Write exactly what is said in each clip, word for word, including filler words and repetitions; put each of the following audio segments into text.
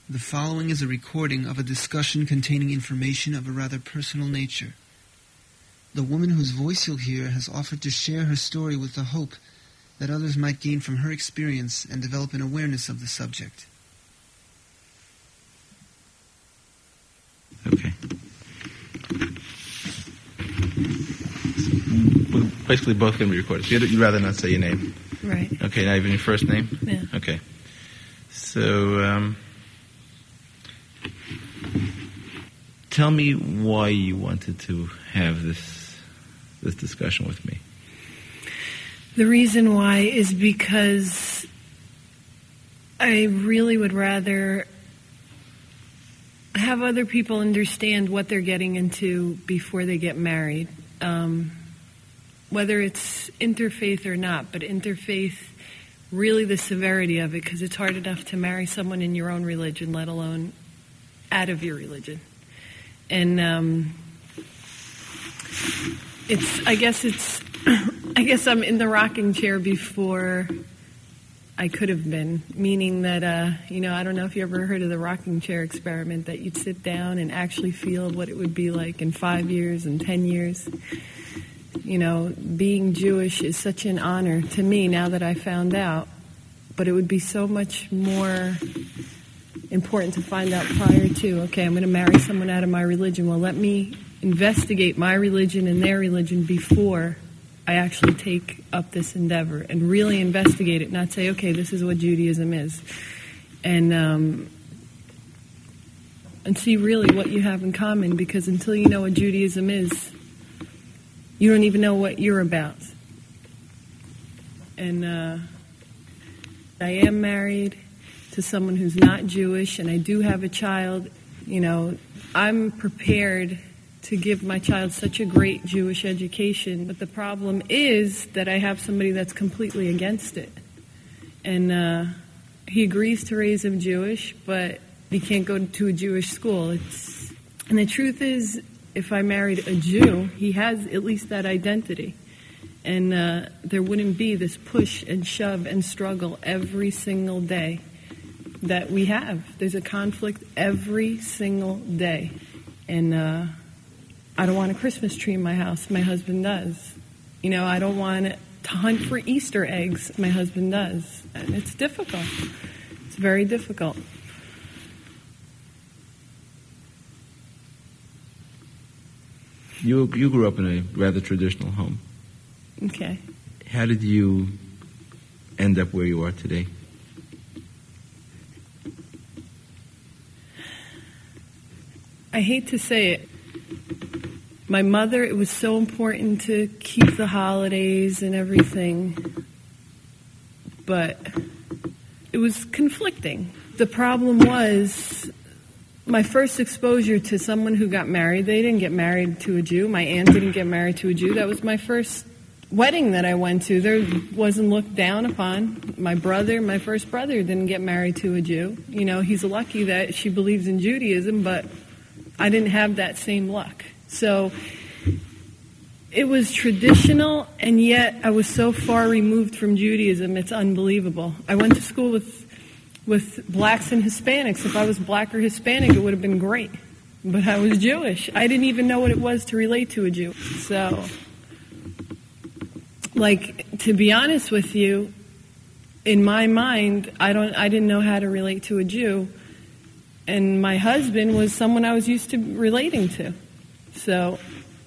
The following is a recording of a discussion containing information of a rather personal nature. The woman whose voice you'll hear has offered to share her story with the hope that others might gain from her experience and develop an awareness of the subject. Okay. We're basically both going to be recorded. So you'd, you'd rather not say your name? Right. Okay, not even your first name? Yeah. Okay. So, um, tell me why you wanted to have this this discussion with me. The reason why is because I really would rather have other people understand what they're getting into before they get married. Um, whether it's interfaith or not, but interfaith, really the severity of it, because it's hard enough to marry someone in your own religion, let alone out of your religion. And um, it's, I guess it's, I guess I'm in the rocking chair before I could have been, meaning that, uh, you know, I don't know if you ever heard of the rocking chair experiment, that you'd sit down and actually feel what it would be like in five years and ten years. You know, being Jewish is such an honor to me now that I found out, but it would be so much more important to find out prior to, okay, I'm going to marry someone out of my religion. Well, let me investigate my religion and their religion before I actually take up this endeavor and really investigate it, not say, okay, this is what Judaism is. And um, and see really what you have in common, because until you know what Judaism is, you don't even know what you're about. And uh, I am married to someone who's not Jewish, and I do have a child. You know, I'm prepared to give my child such a great Jewish education, but the problem is that I have somebody that's completely against it. And uh, he agrees to raise him Jewish, but he can't go to a Jewish school. It's, and the truth is, if I married a Jew, he has at least that identity. And uh, there wouldn't be this push and shove and struggle every single day that we have. There's a conflict every single day. And uh, I don't want a Christmas tree in my house. My husband does. You know, I don't want to hunt for Easter eggs. My husband does. And it's difficult. It's very difficult. You you grew up in a rather traditional home. Okay. How did you end up where you are today? I hate to say it. My mother, it was so important to keep the holidays and everything, but it was conflicting. The problem was my first exposure to someone who got married. They didn't get married to a Jew. My aunt didn't get married to a Jew. That was my first wedding that I went to. There wasn't looked down upon. My brother, my first brother, didn't get married to a Jew. You know, he's lucky that she believes in Judaism, but I didn't have that same luck. So it was traditional, and yet I was so far removed from Judaism, it's unbelievable. I went to school with with blacks and Hispanics. If I was black or Hispanic, it would have been great. But I was Jewish. I didn't even know what it was to relate to a Jew. So, like, to be honest with you, in my mind, I don't I didn't know how to relate to a Jew. And my husband was someone I was used to relating to. So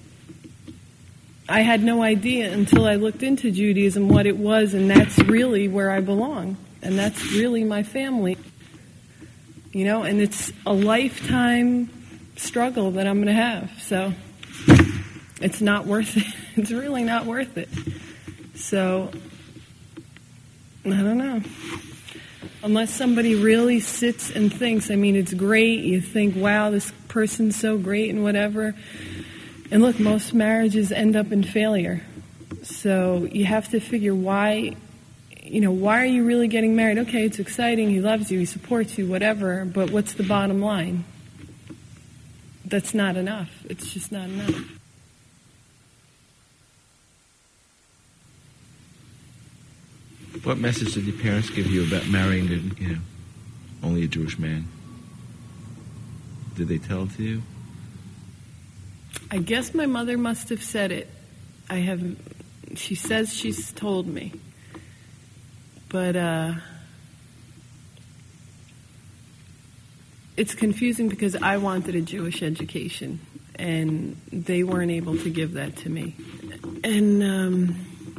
I had no idea until I looked into Judaism what it was, and that's really where I belong. And that's really my family. You know, and it's a lifetime struggle that I'm going to have. So it's not worth it. It's really not worth it. So I don't know. Unless somebody really sits and thinks, I mean, it's great. You think, wow, this person's so great and whatever. And look, most marriages end up in failure. So you have to figure why, you know, why are you really getting married? Okay, it's exciting. He loves you. He supports you, whatever. But what's the bottom line? That's not enough. It's just not enough. What message did your parents give you about marrying, a, you know, only a Jewish man? Did they tell it to you? I guess my mother must have said it. I have. She says she's told me. But uh, it's confusing because I wanted a Jewish education, and they weren't able to give that to me. And um,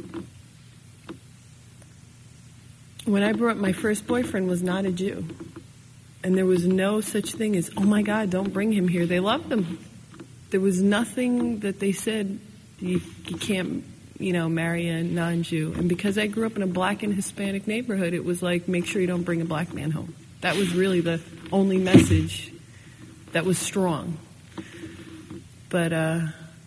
when I brought my first boyfriend was not a Jew. And there was no such thing as, oh my God, don't bring him here. They loved him. There was nothing that they said, you, you can't, you know, marry a non-Jew. And because I grew up in a black and Hispanic neighborhood, it was like, make sure you don't bring a black man home. That was really the only message that was strong. But, uh,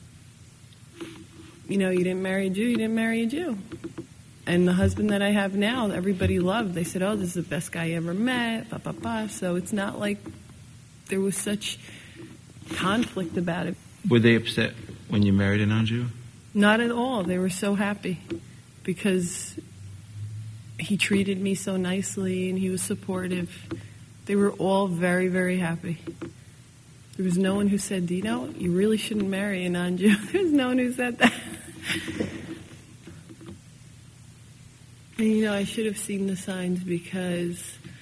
you know, you didn't marry a Jew, you didn't marry a Jew. And the husband that I have now, everybody loved. They said, oh, this is the best guy you ever met, ba, ba, ba. So it's not like there was such conflict about it. Were they upset when you married a non-Jew? Not at all. They were so happy because he treated me so nicely and he was supportive. They were all very, very happy. There was no one who said, do you know, you really shouldn't marry a non-Jew. There was no one who said that. And, you know, I should have seen the signs because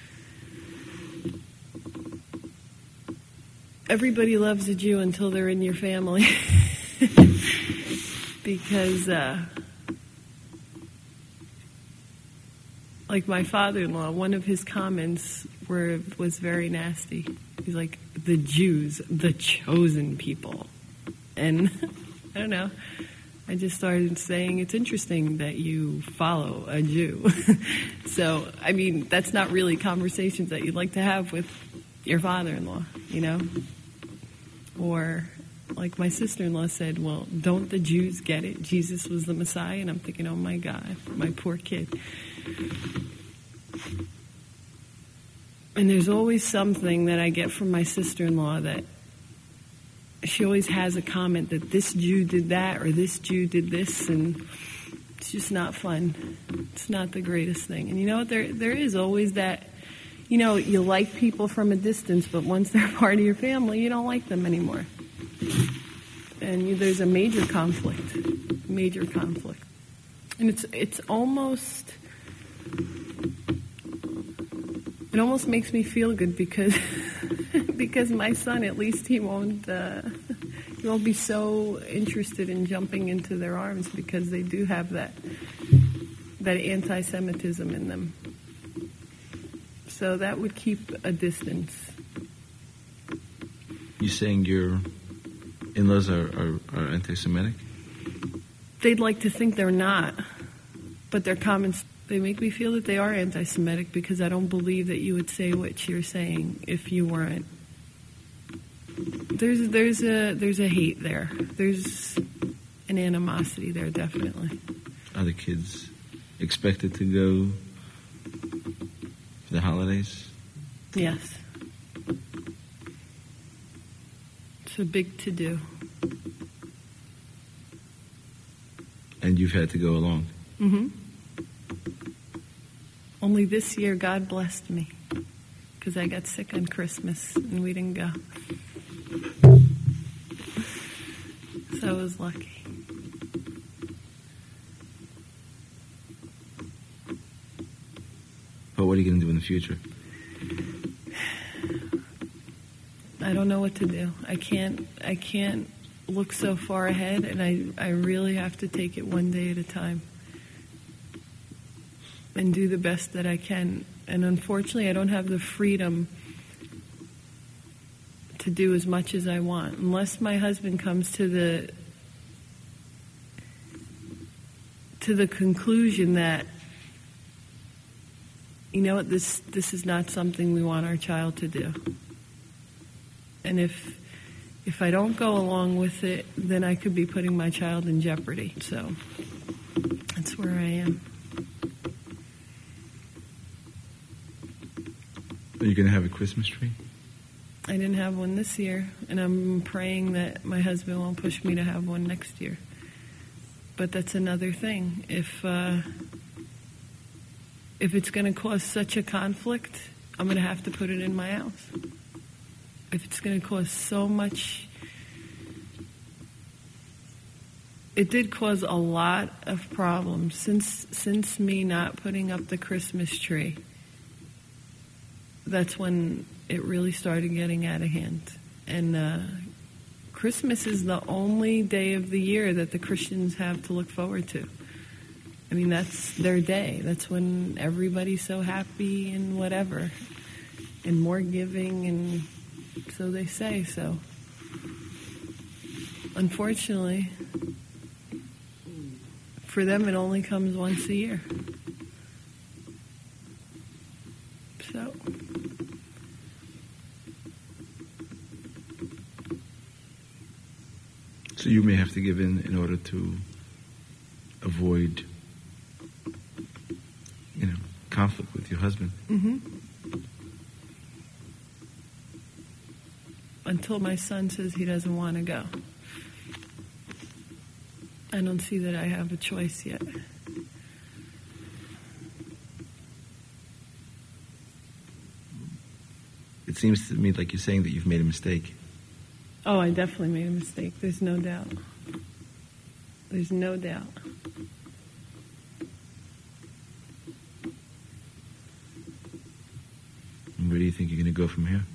everybody loves a Jew until they're in your family. Because, uh, like my father-in-law, one of his comments were was very nasty. He's like, the Jews, the chosen people. And I don't know. I just started saying, it's interesting that you follow a Jew. So, I mean, that's not really conversations that you'd like to have with your father-in-law, you know? Or, like my sister-in-law said, well, don't the Jews get it? Jesus was the Messiah? And I'm thinking, oh my God, my poor kid. And there's always something that I get from my sister-in-law that she always has a comment that this Jew did that or this Jew did this, and it's just not fun. It's not the greatest thing. And you know what? There there is always that, you know, you like people from a distance, but once they're part of your family, you don't like them anymore. And you, there's a major conflict, major conflict. And it's it's almost, it almost makes me feel good because because my son, at least he won't uh, he won't be so interested in jumping into their arms because they do have that that anti-Semitism in them. So that would keep a distance. You saying your in-laws are, are, are anti-Semitic? They'd like to think they're not, but their comments, they make me feel that they are anti-Semitic because I don't believe that you would say what you're saying if you weren't. There's there's a there's a hate there. There's an animosity there, definitely. Are the kids expected to go for the holidays? Yes. It's a big to-do. And you've had to go along? Mm-hmm. Only this year, God blessed me because I got sick on Christmas and we didn't go. So I was lucky. But what are you going to do in the future? I don't know what to do. I can't. I can't look so far ahead, and I, I really have to take it one day at a time and do the best that I can. And unfortunately, I don't have the freedom to do as much as I want unless my husband comes to the to the conclusion that, you know what, this this is not something we want our child to do. And if if I don't go along with it, then I could be putting my child in jeopardy. So that's where I am. Are you going to have a Christmas tree? I didn't have one this year, and I'm praying that my husband won't push me to have one next year. But that's another thing. If uh, if it's going to cause such a conflict, I'm going to have to put it in my house. if it's going to cause so much. It did cause a lot of problems since since me not putting up the Christmas tree. That's when it really started getting out of hand. And uh, Christmas is the only day of the year that the Christians have to look forward to. I mean, that's their day. That's when everybody's so happy and whatever, and more giving, and so they say. So, unfortunately, for them, it only comes once a year. So, so you may have to give in in order to avoid, you know, conflict with your husband. Mm-hmm. Until my son says he doesn't want to go. I don't see that I have a choice yet. It seems to me like you're saying that you've made a mistake. Oh, I definitely made a mistake. There's no doubt. There's no doubt. And where do you think you're going to go from here?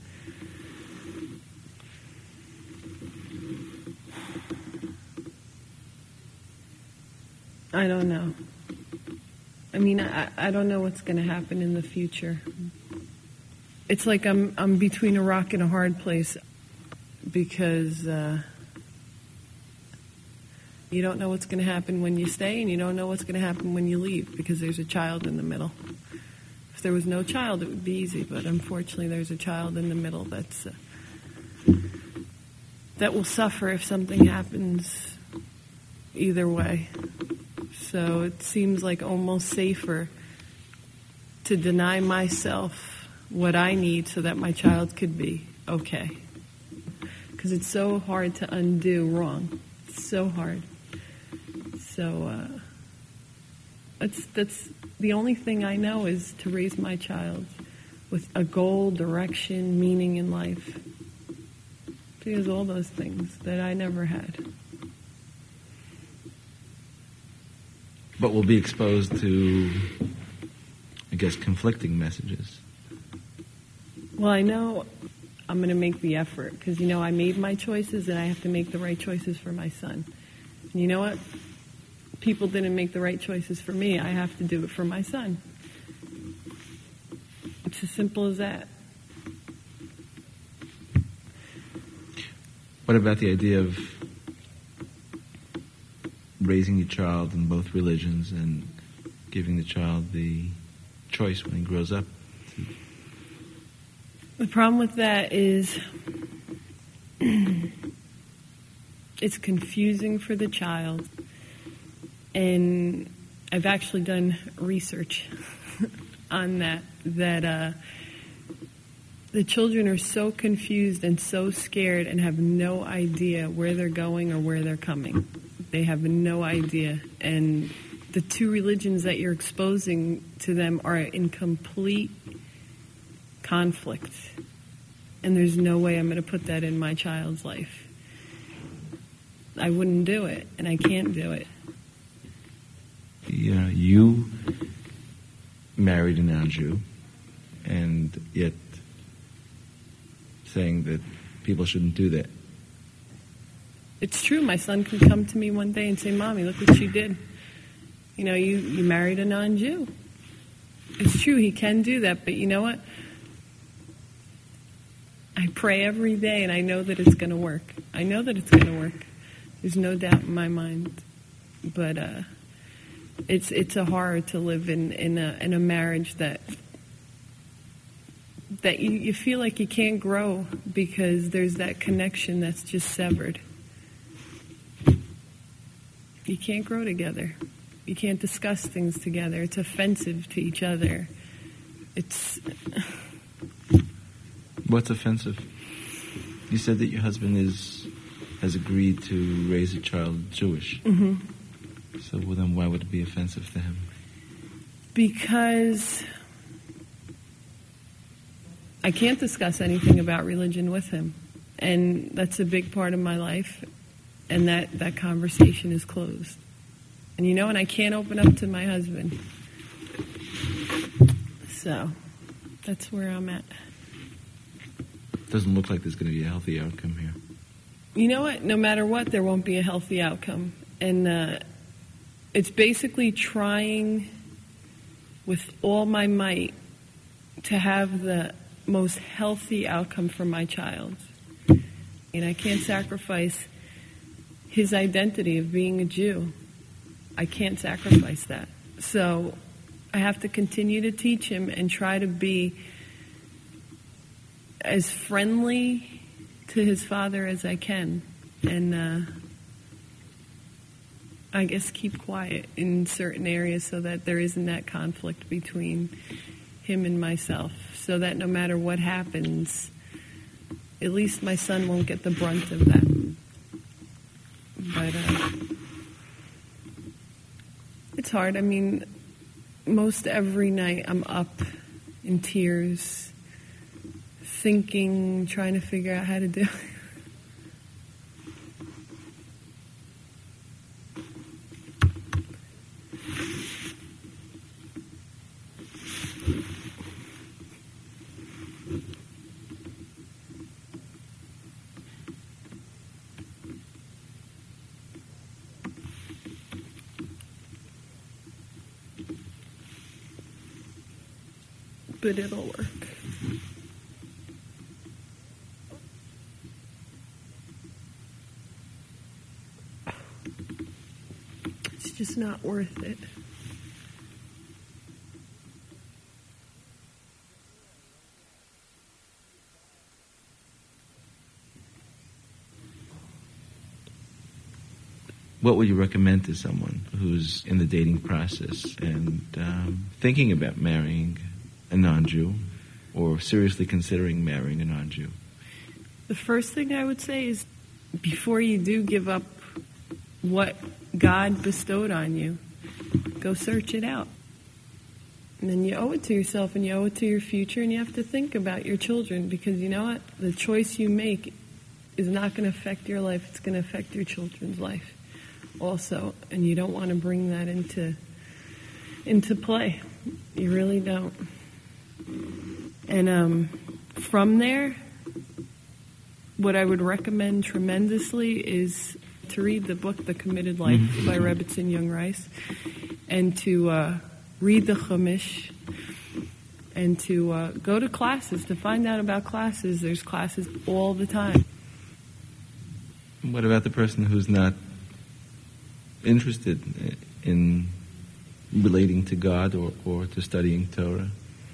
I don't know. I mean, I, I don't know what's going to happen in the future. It's like I'm I'm between a rock and a hard place because uh, you don't know what's going to happen when you stay, and you don't know what's going to happen when you leave because there's a child in the middle. If there was no child, it would be easy, but unfortunately, there's a child in the middle that's uh, that will suffer if something happens either way. So it seems like almost safer to deny myself what I need so that my child could be okay. Because it's so hard to undo wrong. It's so hard. So uh, that's that's the only thing I know is to raise my child with a goal, direction, meaning in life. Because all those things that I never had. But we'll be exposed to, I guess, conflicting messages. Well, I know I'm going to make the effort because, you know, I made my choices and I have to make the right choices for my son. And you know what? People didn't make the right choices for me. I have to do it for my son. It's as simple as that. What about the idea of raising your child in both religions and giving the child the choice when he grows up? The problem with that is it's confusing for the child. And I've actually done research on that, that uh, the children are so confused and so scared and have no idea where they're going or where they're coming. They have no idea. And the two religions that you're exposing to them are in complete conflict. And there's no way I'm going to put that in my child's life. I wouldn't do it, and I can't do it. Yeah, you married a non-Jew, and yet saying that people shouldn't do that. It's true. My son could come to me one day and say, Mommy, look what you did. You know, you, you married a non-Jew. It's true. He can do that. But you know what? I pray every day, and I know that it's going to work. I know that it's going to work. There's no doubt in my mind. But uh, it's it's a horror to live in, in, a, in a marriage that that you, you feel like you can't grow because there's that connection that's just severed. You can't grow together. You can't discuss things together. It's offensive to each other. It's... What's offensive? You said that your husband is has agreed to raise a child Jewish. Mm-hmm. So well, then why would it be offensive to him? Because I can't discuss anything about religion with him. And that's a big part of my life. And that, that conversation is closed. And you know, and I can't open up to my husband. So, that's where I'm at. Doesn't look like there's going to be a healthy outcome here. You know what? No matter what, there won't be a healthy outcome. And uh, it's basically trying with all my might to have the most healthy outcome for my child. And I can't sacrifice his identity of being a Jew. I can't sacrifice that. So I have to continue to teach him and try to be as friendly to his father as I can. And uh, I guess keep quiet in certain areas so that there isn't that conflict between him and myself. So that no matter what happens, at least my son won't get the brunt of that. But uh, it's hard. I mean, most every night I'm up in tears, thinking, trying to figure out how to do it. But it'll work. It's just not worth it. What would you recommend to someone who's in the dating process and um, thinking about marrying a non-Jew or seriously considering marrying a non-Jew? The first thing I would say is before you do give up what God bestowed on you, go search it out. And then you owe it to yourself and you owe it to your future, and you have to think about your children, because you know what? The choice you make is not going to affect your life. It's going to affect your children's life also, and you don't want to bring that into into play. You really don't. And um, from there, what I would recommend tremendously is to read the book The Committed Life mm-hmm. by Rebbetzin Young Rice, and to uh, read the Chumash, and to uh, go to classes, to find out about classes. There's classes all the time. What about the person who's not interested in relating to God or, or to studying Torah?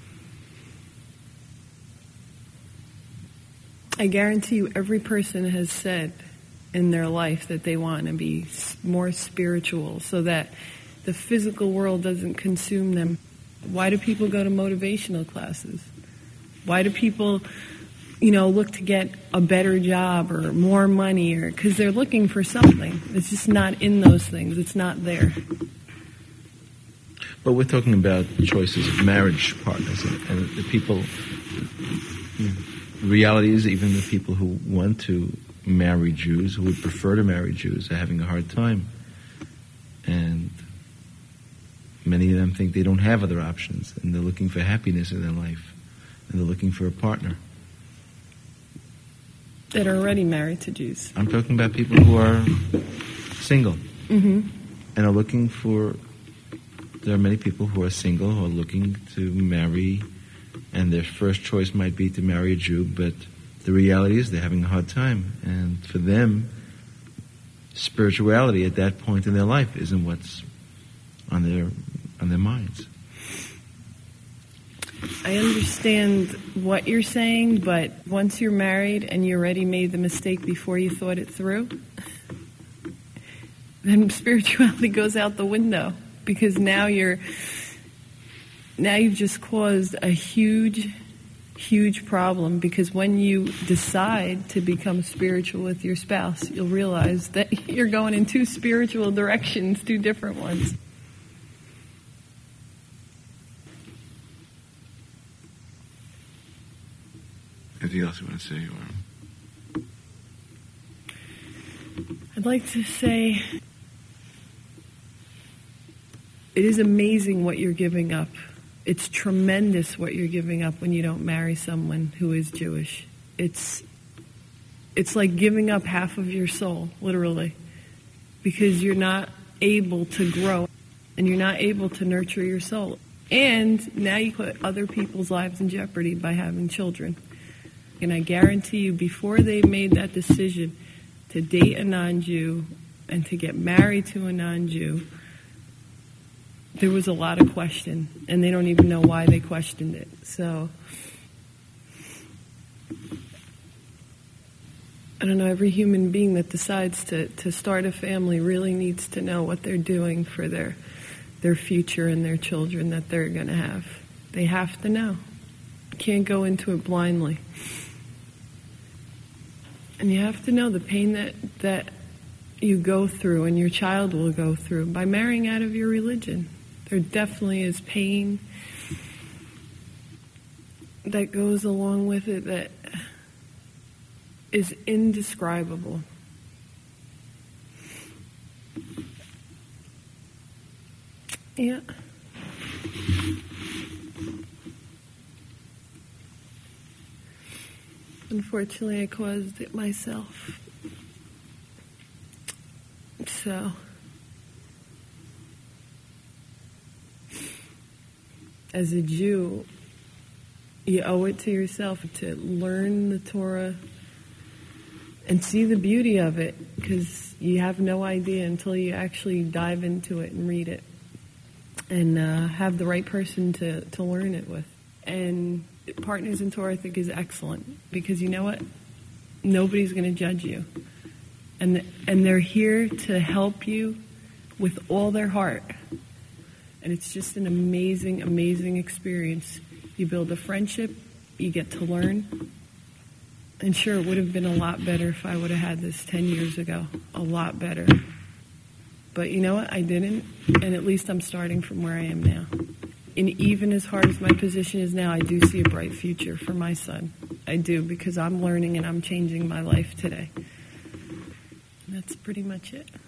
I guarantee you every person has said in their life that they want to be more spiritual so that the physical world doesn't consume them. Why do people go to motivational classes? Why do people, you know, look to get a better job or more money? Or because they're looking for something. It's just not in those things. It's not there. But we're talking about choices of marriage partners, and, and the people, you know, the reality is even the people who want to marry Jews, who would prefer to marry Jews, are having a hard time. And many of them think they don't have other options, and they're looking for happiness in their life, and they're looking for a partner. That are already married to Jews. I'm talking about people who are single mm-hmm. and are looking for, there are many people who are single who are looking to marry, and their first choice might be to marry a Jew, but the reality is they're having a hard time. And for them, spirituality at that point in their life isn't what's on their on their minds. I understand what you're saying, but once you're married and you already made the mistake before you thought it through, then spirituality goes out the window, because now you're now you've just caused a huge, huge problem, because when you decide to become spiritual with your spouse, you'll realize that you're going in two spiritual directions, two different ones. Anything else you want to say? Or? I'd like to say it is amazing what you're giving up. It's tremendous what you're giving up when you don't marry someone who is Jewish. It's it's like giving up half of your soul, literally, because you're not able to grow and you're not able to nurture your soul. And now you put other people's lives in jeopardy by having children. And I guarantee you, before they made that decision to date a non-Jew and to get married to a non-Jew, there was a lot of question, and they don't even know why they questioned it. So, I don't know, every human being that decides to, to start a family really needs to know what they're doing for their their future and their children that they're going to have. They have to know. You can't go into it blindly. And you have to know the pain that, that you go through and your child will go through by marrying out of your religion. There definitely is pain that goes along with it that is indescribable. Yeah. Unfortunately, I caused it myself. So, as a Jew, you owe it to yourself to learn the Torah and see the beauty of it, because you have no idea until you actually dive into it and read it and uh, have the right person to, to learn it with. And Partners in Torah, I think, is excellent, because you know what? Nobody's going to judge you. And, and they're here to help you with all their heart. And it's just an amazing, amazing experience. You build a friendship, you get to learn. And sure, it would have been a lot better if I would have had this ten years ago. A lot better. But you know what? I didn't. And at least I'm starting from where I am now. And even as hard as my position is now, I do see a bright future for my son. I do, because I'm learning and I'm changing my life today. And that's pretty much it.